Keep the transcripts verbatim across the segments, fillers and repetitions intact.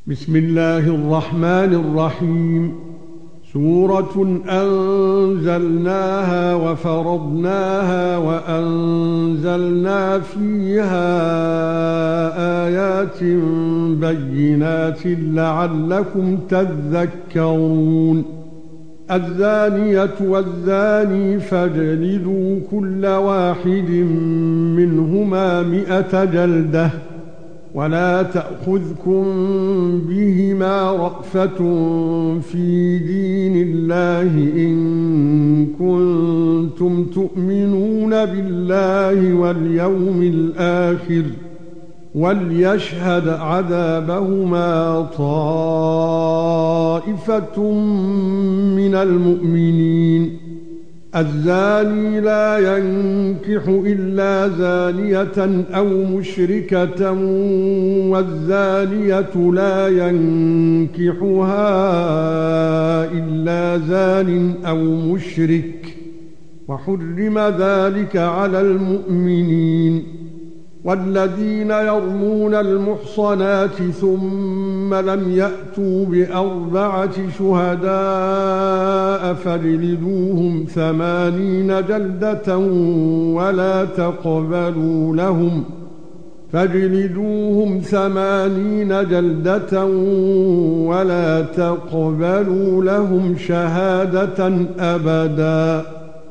بسم الله الرحمن الرحيم. سورة أنزلناها وفرضناها وأنزلنا فيها آيات بينات لعلكم تذكرون. الزانية والزاني فاجلدوا كل واحد منهما مئة جلدة ولا تأخذكم بهما رأفة في دين الله إن كنتم تؤمنون بالله واليوم الآخر وليشهد عذابهما طائفة من المؤمنين. الزاني لا ينكح إلا زانية أو مشركة والزانية لا ينكحها إلا زان أو مشرك وحرم ذلك على المؤمنين. والذين يرمون المحصنات ثم لم يأتوا بأربعة شهداء فاجلدوهم ثمانين جلدة ولا تقبلوا لهم فاجلدوهم ثمانين جلدة ولا تقبلوا لهم شهادة أبدا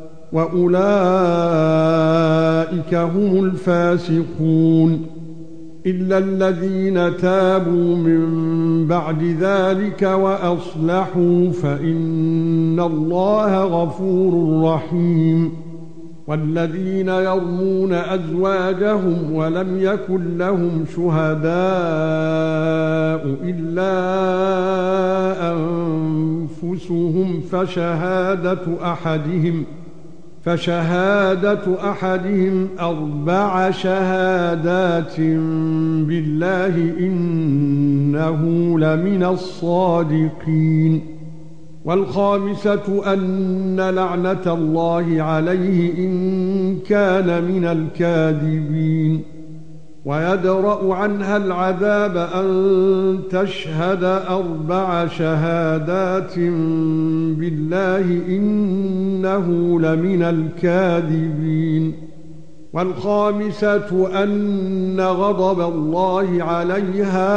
وأولئك هم الفاسقون. إلا الذين تابوا من بعد ذلك وأصلحوا فإن الله غفور رحيم. والذين يرمون أزواجهم ولم يكن لهم شهداء إلا أنفسهم فشهادة أحدهم فشهادة أحدهم أربع شهادات بالله إنه لمن الصادقين. والخامسة أن لعنة الله عليه إن كان من الكاذبين. ويدرأ عنها العذاب أن تشهد أربع شهادات بالله إنه لمن الكاذبين. والخامسة أن غضب الله عليها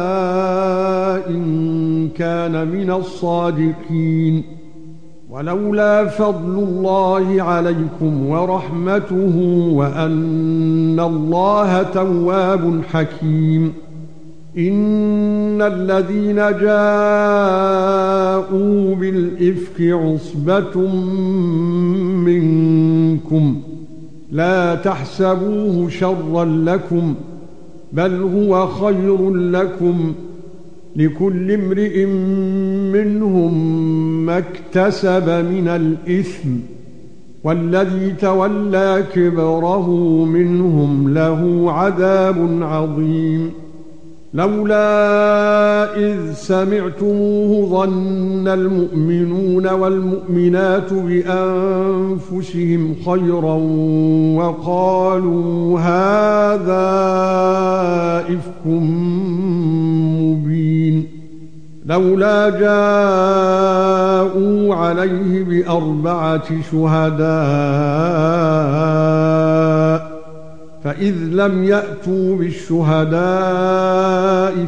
إن كان من الصادقين. ولولا فضل الله عليكم ورحمته وأن الله تواب حكيم. إن الذين جاءوا بالإفك عصبة منكم لا تحسبوه شرا لكم بل هو خير لكم لكل امرئ منهم ما اكتسب من الإثم والذي تولى كبره منهم له عذاب عظيم. لولا إذ سمعتموه ظن المؤمنون والمؤمنات بأنفسهم خيرا وقالوا هذا إفك مبين. لولا جاءوا عليه بأربعة شهداء فإذ لم يأتوا بالشهداء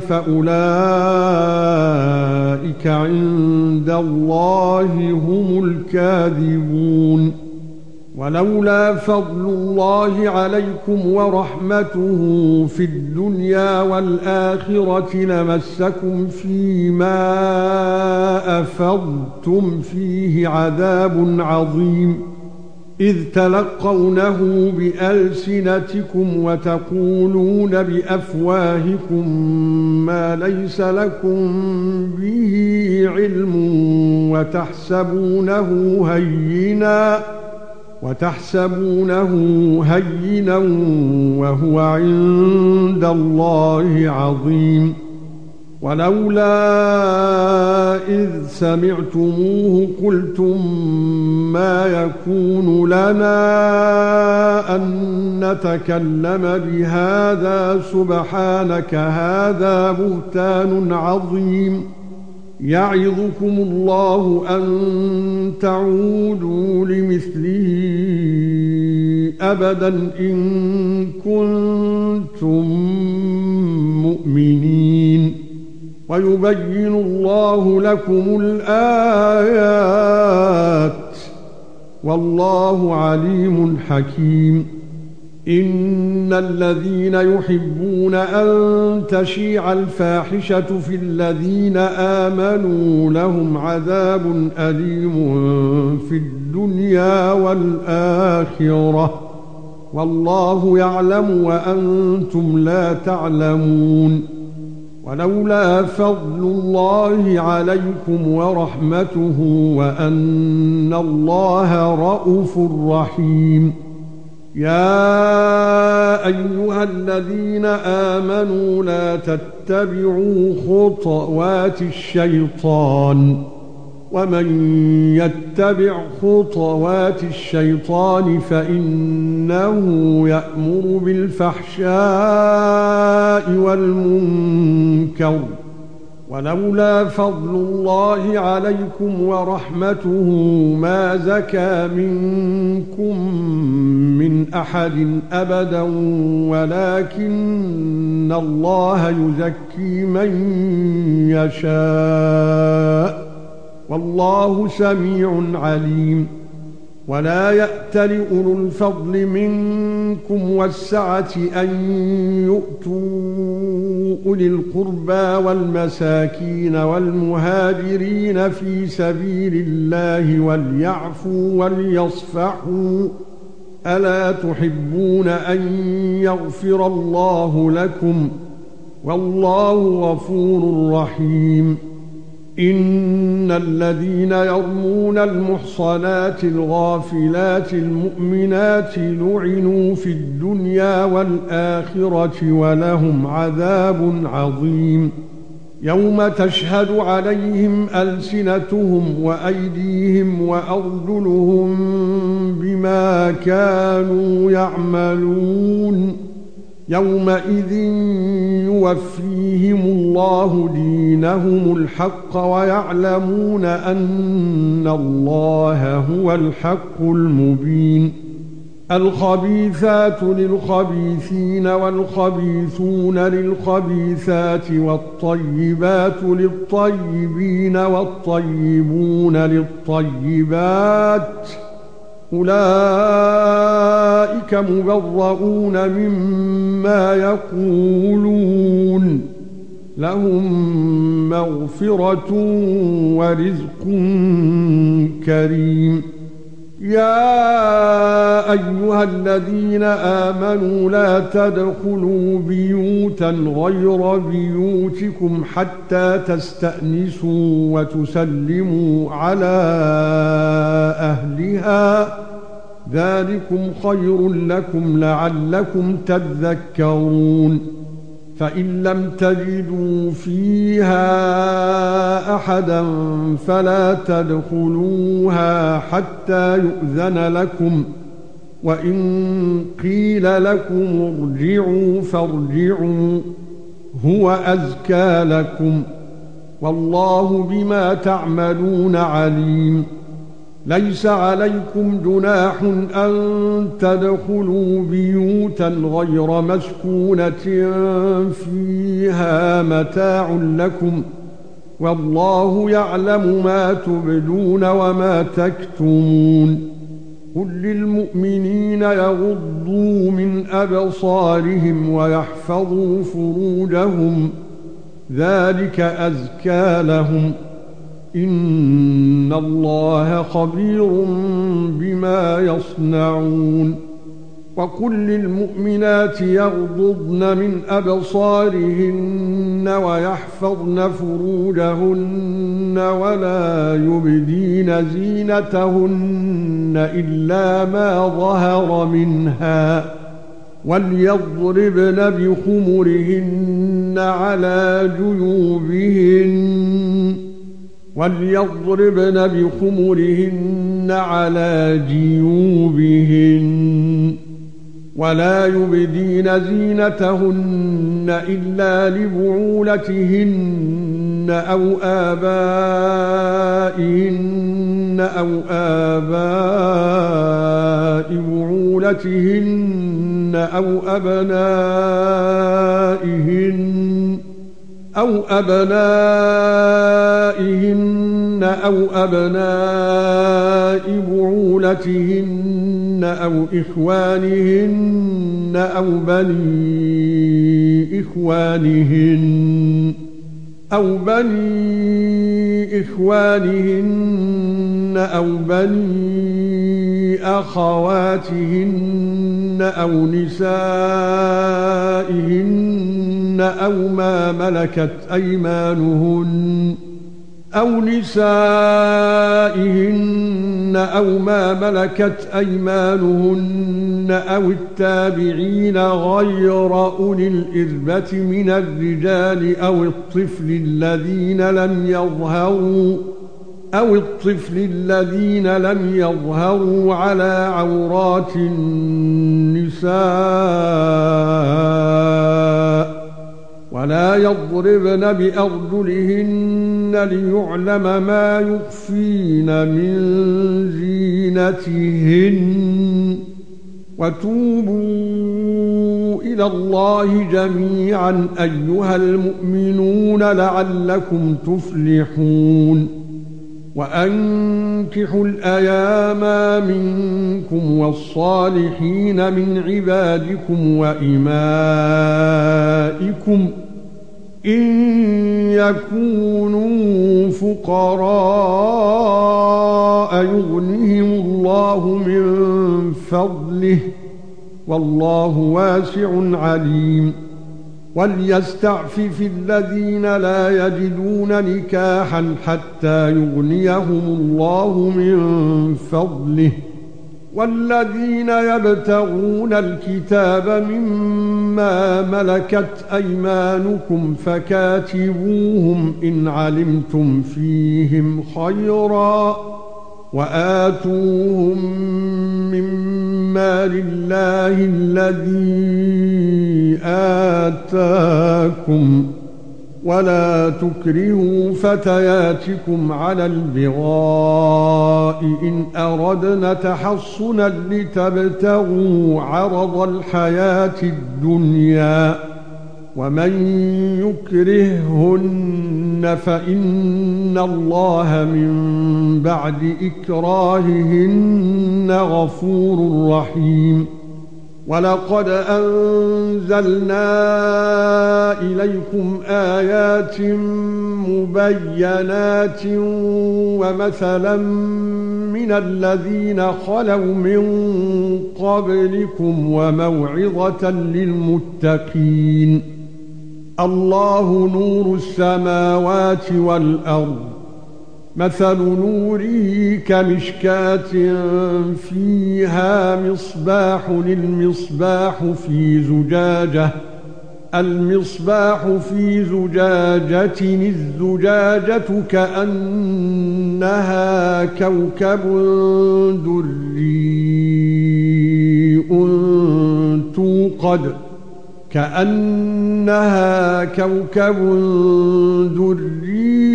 فأولئك عند الله هم الكاذبون. ولولا فضل الله عليكم ورحمته في الدنيا والآخرة لمسكم فيما أفضتم فيه عذاب عظيم إذ تلقونه بألسنتكم وتقولون بأفواهكم ما ليس لكم به علم وتحسبونه هينا وتحسبونه هينا وهو عند الله عظيم. ولولا إذ سمعتموه قلتم ما يكون لنا أن نتكلم بهذا سبحانك هذا بهتان عظيم يعظكم الله أن تعودوا لمثله أبدا إن كنتم مؤمنين ويبين الله لكم الآيات والله عليم حكيم إن الذين يحبون أن تشيع الفاحشة في الذين آمنوا لهم عذاب أليم في الدنيا والآخرة والله يعلم وأنتم لا تعلمون ولولا فضل الله عليكم ورحمته وأن الله رؤوف رحيم يا ايها الذين امنوا لا تتبعوا خطوات الشيطان ومن يتبع خطوات الشيطان فانه يأمر بالفحشاء والمنكر ولولا فضل الله عليكم ورحمته ما زكى منكم من احد ابدا ولكن الله يزكي من يشاء والله سميع عليم ولا يأتل أولو الفضل منكم والسعة أن يؤتوا أولي القربى والمساكين والمهاجرين في سبيل الله وليعفوا وليصفحوا ألا تحبون أن يغفر الله لكم والله غفور رحيم إن الذين يرمون المحصنات الغافلات المؤمنات لعنوا في الدنيا والآخرة ولهم عذاب عظيم يوم تشهد عليهم ألسنتهم وأيديهم وأرجلهم بما كانوا يعملون يومئذ يوفيهم الله دينهم الحق ويعلمون أن الله هو الحق المبين الخبيثات للخبيثين والخبيثون للخبيثات والطيبات للطيبين والطيبون للطيبات أولئك مبرؤون مما يقولون لهم مغفرة ورزق كريم يا أيها الذين آمنوا لا تدخلوا بيوتا غير بيوتكم حتى تستأنسوا وتسلموا على أهلها ذلكم خير لكم لعلكم تذكرون فإن لم تجدوا فيها أحدا فلا تدخلوها حتى يؤذن لكم وإن قيل لكم ارجعوا فارجعوا هو أزكى لكم والله بما تعملون عليم ليس عليكم جناح أن تدخلوا بيوتا غير مسكونة فيها متاع لكم والله يعلم ما تبدون وما تكتمون قل للمؤمنين يغضوا من أبصارهم ويحفظوا فروجهم ذلك أزكى لهم إن الله خبير بما يصنعون وقل للمؤمنات يغضضن من أبصارهن ويحفظن فروجهن ولا يبدين زينتهن إلا ما ظهر منها وليضربن بخمرهن على جيوبهن وليضربن بخمرهن على جيوبهن ولا يبدين زينتهن إلا لبعولتهن أو آبائهن أو آباء بعولتهن أو أبنائهن أو أبنائهن أو أبناء بعولتهن أو إخوانهن أو بني إخوانهن أو بني إخوانهن أو بني أخواتهن أو نسائهن أو ما ملكت أيمانهن أو نسائهن أو ما ملكت أيمانهن أو التابعين غير أولي الإربة من الرجال أو الطفل الذين لم يظهروا أو الطفل الذين لم يظهروا على عورات النساء ولا يضربن بأرجلهن ليعلم ما يخفين من زينتهن وتوبوا إلى الله جميعا أيها المؤمنون لعلكم تفلحون وأنكحوا الأيام منكم والصالحين من عبادكم وإمائكم إن يكونوا فقراء يغنهم الله من فضله والله واسع عليم وليستعفف الذين لا يجدون نكاحا حتى يغنيهم الله من فضله والذين يبتغون الكتاب مما ملكت أيمانكم فكاتبوهم إن علمتم فيهم خيرا وآتوهم مما لله الذي آتاكم ولا تكرهوا فتياتكم على البغاء إن أردنا تحصنا لتبتغوا عرض الحياة الدنيا ومن يكرههن فإن الله من بعد إكراههن غفور رحيم ولقد أنزلنا إليكم آيات مبينات ومثلا من الذين خلوا من قبلكم وموعظة للمتقين الله نور السماوات والأرض مثل نوره كمشكاة فيها مصباح المصباح في زجاجة المصباح في زجاجة الزجاجة كأنها كوكب دري توقد كأنها كوكب دري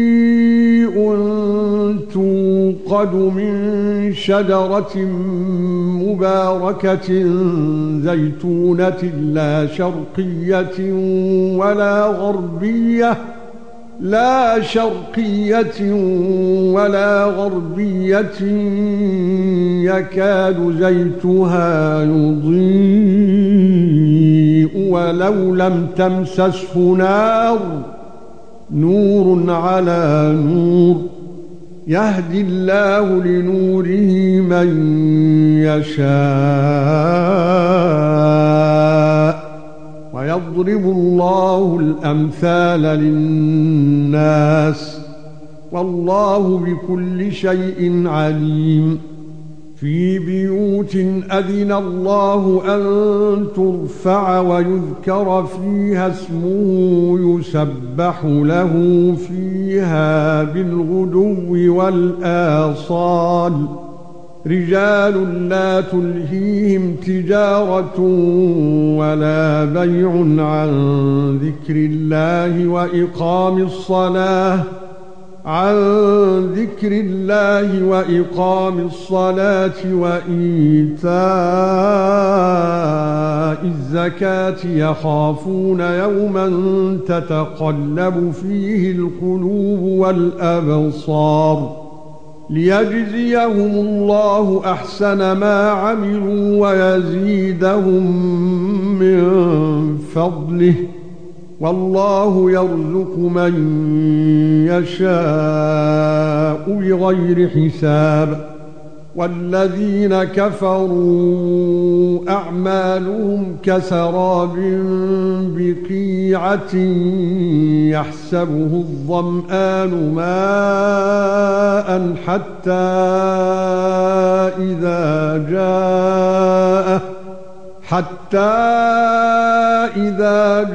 توقد من شجرة مباركة زيتونة لا شرقية ولا غربية لا شرقية ولا غربية يكاد زيتها يضيء ولو لم تمسسه نار نور على نور يهدي الله لنوره من يشاء ويضرب الله الأمثال للناس والله بكل شيء عليم في بيوت أذن الله أن ترفع ويذكر فيها اسمه يسبح له فيها بالغدو والآصال رجال لا تلهيهم تجارة ولا بيع عن ذكر الله وإقام الصلاة عن ذكر الله وإقام الصلاة وإيتاء الزكاة يخافون يوما تتقلب فيه القلوب والأبصار ليجزيهم الله أحسن ما عملوا ويزيدهم من فضله والله يرزق من يشاء بغير حساب والذين كفروا أعمالهم كسراب بقيعة يحسبه الظمآن ماء حتى إذا جاءه حتى إذا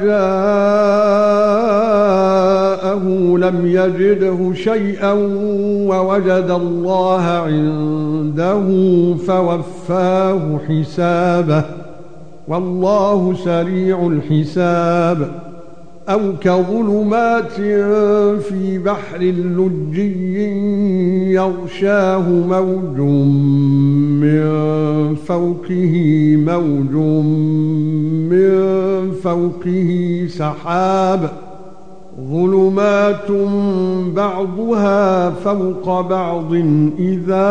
جاءه لم يجده شيئا ووجد الله عنده فوفاه حسابه والله سريع الحساب أو كظلمات في بحر لجي يغشاه موج من فوقه موج من فوقه سحاب ظلمات بعضها فوق بعض إذا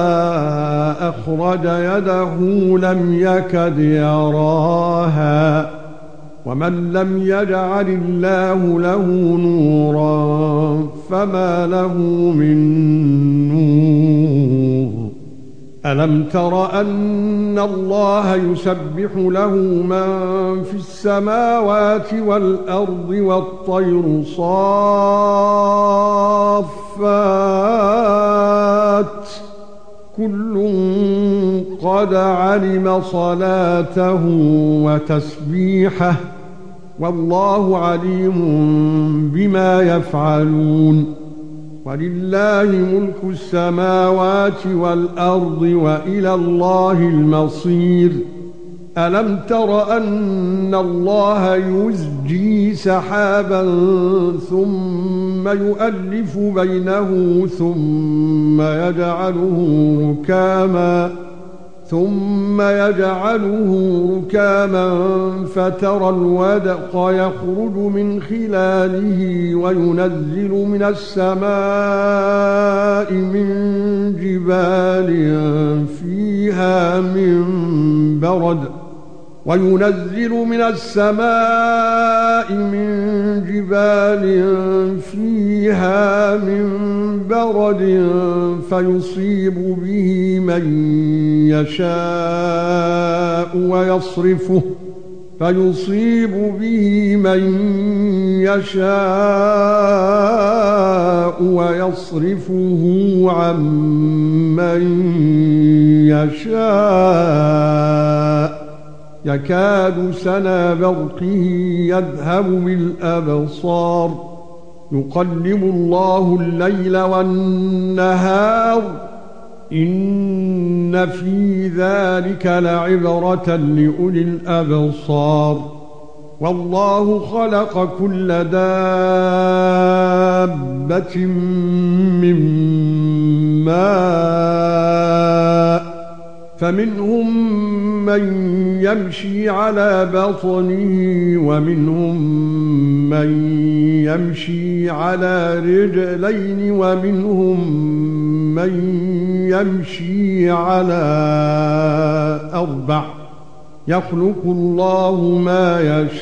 أخرج يده لم يكد يراها ومن لم يجعل الله له نورا فما له من نور ألم تر أن الله يسبح له من في السماوات والأرض والطير صافات كل قد علم صلاته وتسبيحه والله عليم بما يفعلون ولله ملك السماوات والأرض وإلى الله المصير ألم تر أن الله يزجي سحابا ثم يؤلف بينه ثم يجعله ركاما ثم يجعله ركاما فترى الودق يخرج من خلاله وينزل من السماء من جبال فيها من برد وينزل من السماء من جبال فيها من برد فيصيب به من يشاء ويصرفه فيصيب به من يشاء ويصرفه عن من يشاء يكاد سنا برقه يذهب بالأبصار يقلب الله الليل والنهار إن في ذلك لعبرة لأولي الأبصار والله خلق كل دابة من ماء فمنهم من يمشي على بطنه ومنهم من يمشي على رجلين ومنهم من يمشي على أربع يخلق الله ما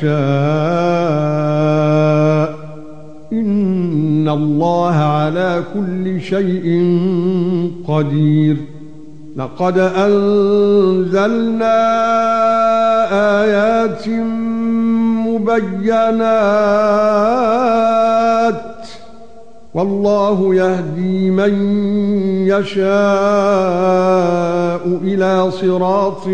يشاء إن الله على كل شيء قدير لقد أنزلنا آيات مبينات والله يهدي من يشاء إلى صراط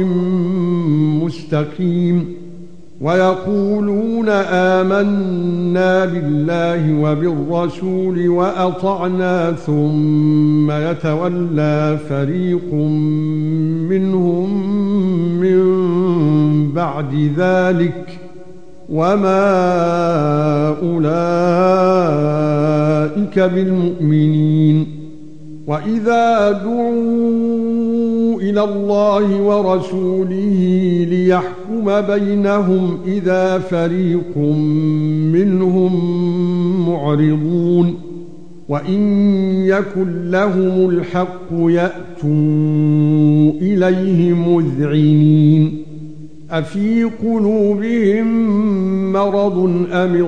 مستقيم ويقولون آمنا بالله وبالرسول وأطعنا ثم يتولى فريق منهم من بعد ذلك وما أولئك بالمؤمنين وإذا دعوا إلى الله ورسوله ليحكم بينهم إذا فريق منهم معرضون وإن يكن لهم الحق يأتوا إليه مذعنين أفي قلوبهم مرض أم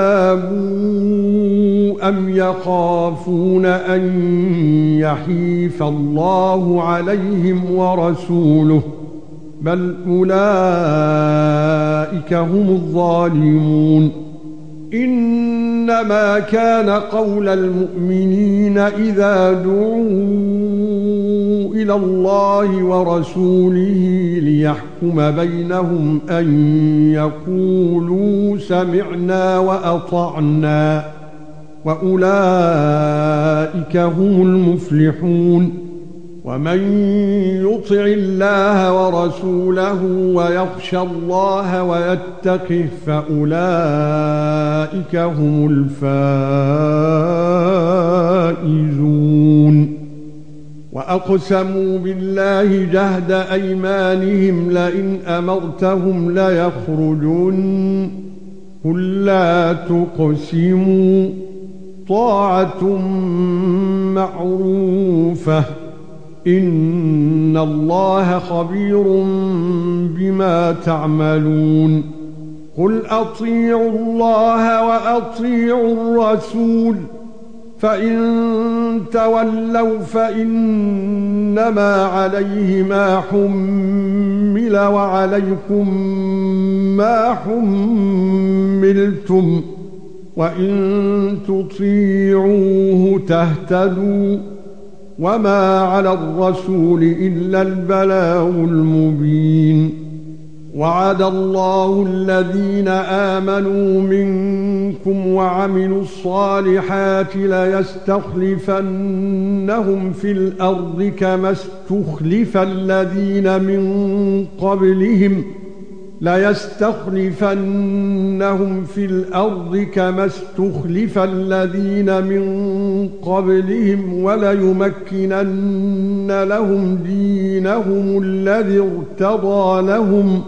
ارتابوا أم يخافون أن يحيف الله عليهم ورسوله بل أولئك هم الظالمون إنما كان قول المؤمنين إذا دعوا إلى الله ورسوله ليحكم بينهم أن يقولوا سمعنا وأطعنا وأولئك هم المفلحون ومن يطع الله ورسوله ويخشى الله ويتقه فأولئك هم الفائزون وأقسموا بالله جهد أيمانهم لئن أمرتهم ليخرجون قل لا تقسموا طاعة معروفة إن الله خبير بما تعملون قل أطيعوا الله وأطيعوا الرسول فإن تولوا فإنما عليه ما حمل وعليكم ما حملتم وإن تطيعوه تهتدوا وما على الرسول إلا البلاغ المبين وعد الله الذين آمنوا منكم وعملوا الصالحات ليستخلفنهم في الأرض كما استخلف الذين من قبلهم ليستخلفنهم في الأرض كما استخلف الذين من قبلهم وليمكنن لهم دينهم الذي ارتضى لهم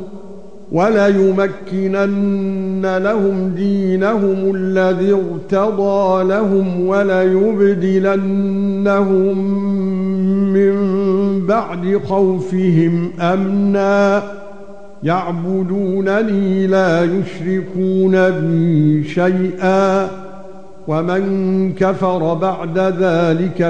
وَلَيُمَكِّنَنَّ لَهُمْ دِينَهُمُ الَّذِي ارْتَضَىٰ لَهُمْ وَلَيُبْدِلَنَّهُم مِّن بَعْدِ خَوْفِهِمْ أَمْنًا يَعْبُدُونَنِي لَا يُشْرِكُونَ بِي شَيْئًا وَمَن كَفَرَ بَعْدَ ذَلِكَ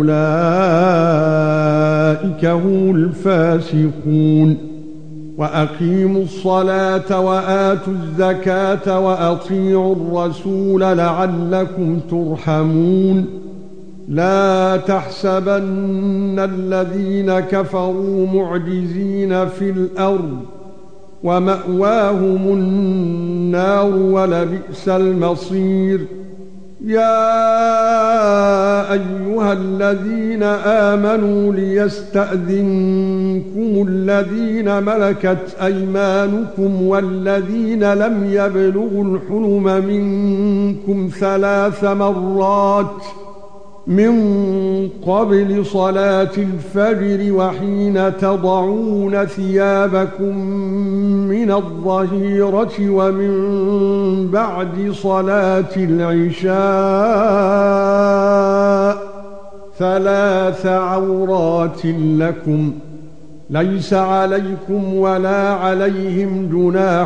فَأُولَٰئِكَ هُمُ الْفَاسِقُونَ وَأَقِيمُوا الصَّلَاةَ وَآتُوا الزَّكَاةَ وَأَطِيعُوا الرَّسُولَ لَعَلَّكُمْ تُرْحَمُونَ لَا تَحْسَبَنَّ الَّذِينَ كَفَرُوا مُعْجِزِينَ فِي الْأَرْضِ وَمَأْوَاهُمُ النَّارُ وَلَبِئْسَ الْمَصِيرُ يَا أَيُّهَا الَّذِينَ آمَنُوا لِيَسْتَأْذِنكُمُ الَّذِينَ مَلَكَتْ أَيْمَانُكُمْ وَالَّذِينَ لَمْ يَبْلُغُوا الْحُلُمَ مِنكُمْ ثَلَاثَ مَرَّاتٍ من قبل صلاة الفجر وحين تضعون ثيابكم من الظهيرة ومن بعد صلاة العشاء ثلاث عورات لكم ليس عليكم ولا عليهم جناح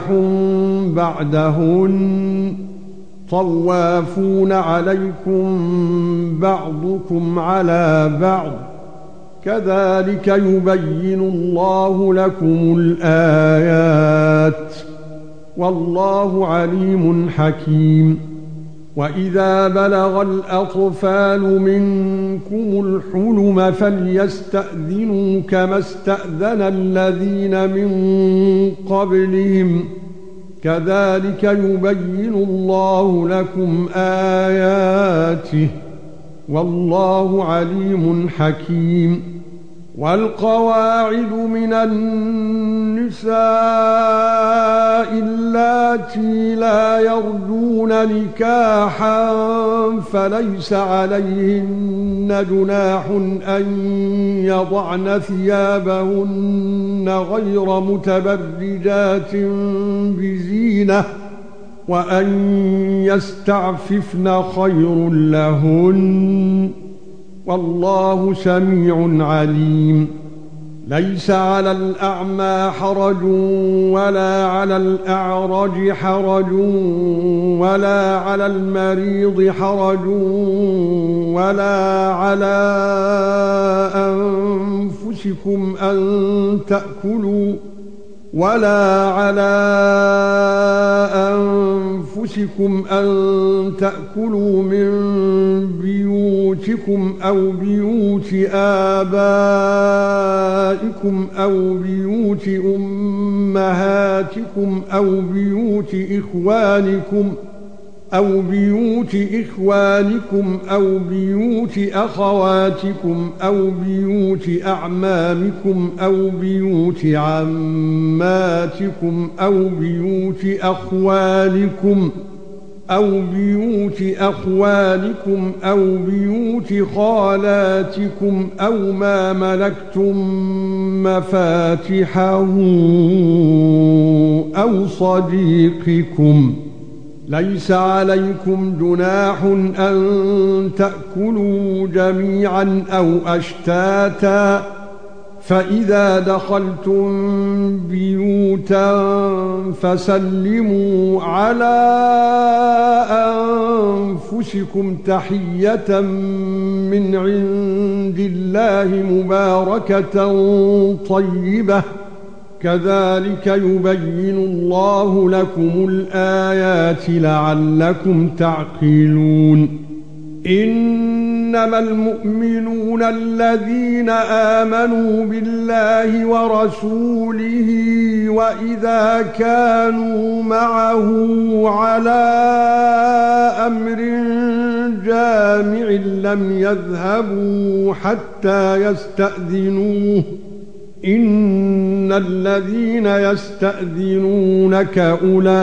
بعدهن طوافون عليكم بعضكم على بعض كذلك يبين الله لكم الآيات والله عليم حكيم وَإِذَا بَلَغَ الْأَطْفَالُ مِنكُمُ الْحُلُمَ فَلْيَسْتَأْذِنُوا كَمَا اسْتَأْذَنَ الَّذِينَ مِن قَبْلِهِمْ كَذَلِكَ يُبَيِّنُ اللَّهُ لَكُمْ آيَاتِهِ وَاللَّهُ عَلِيمٌ حَكِيمٌ. وَالْقَوَاعِدُ مِنَ النِّسَاءِ اللَّاتِي لَا يَرْجُونَ نِكَاحًا فَلَيْسَ عَلَيْهِنَّ جُنَاحٌ أَن يَضَعْنَ ثِيَابَهُنَّ غَيْرَ مُتَبَرِّجَاتٍ بِزِينَةٍ وَأَن يَسْتَعْفِفْنَ خَيْرٌ لَّهُنَّ والله سميع عليم. ليس على الأعمى حرج ولا على الأعرج حرج ولا على المريض حرج ولا على أنفسكم أن تأكلوا ولا على أنفسكم أن تأكلوا من بيوتكم أو بيوت آبائكم أو بيوت أمهاتكم أو بيوت إخوانكم أو بيوت إخوانكم أو بيوت أخواتكم أو بيوت أعمامكم أو بيوت عماتكم أو بيوت أخوالكم أو بيوت أخوالكم أو بيوت خالاتكم أو ما ملكتم مفاتحه أو صديقكم. ليس عليكم جناح أن تأكلوا جميعا أو أشتاتا فإذا دخلتم بيوتا فسلموا على أنفسكم تحية من عند الله مباركة طيبة كذلك يبين الله لكم الآيات لعلكم تعقلون. إنما المؤمنون الذين آمنوا بالله ورسوله وإذا كانوا معه على أمر جامع لم يذهبوا حتى يستأذنوه إن الذين يستأذنونك أولئك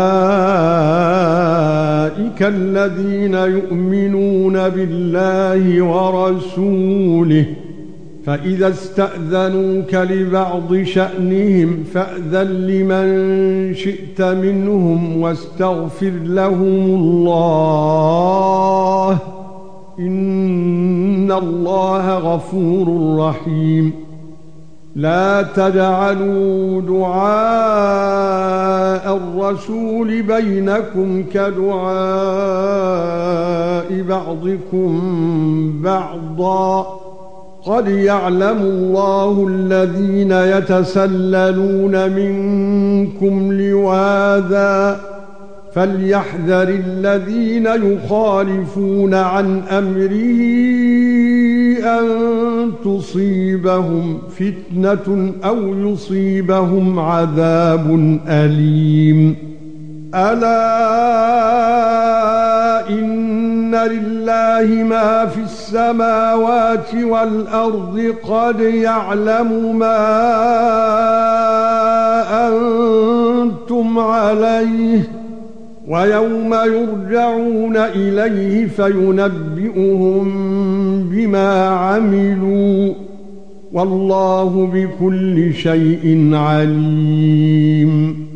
الذين يؤمنون بالله ورسوله فإذا استأذنوك لبعض شأنهم فأذن لمن شئت منهم واستغفر لهم الله إن الله غفور رحيم. لا تجعلوا دعاء الرسول بينكم كدعاء بعضكم بعضا قد يعلم الله الذين يتسللون منكم لواذا فليحذر الذين يخالفون عن أمره أن تصيبهم فتنة أو يصيبهم عذاب أليم. ألا إن لله ما في السماوات والأرض قد يعلم ما أنتم عليه ويوم يرجعون إليه فينبئهم بما عملوا والله بكل شيء عليم.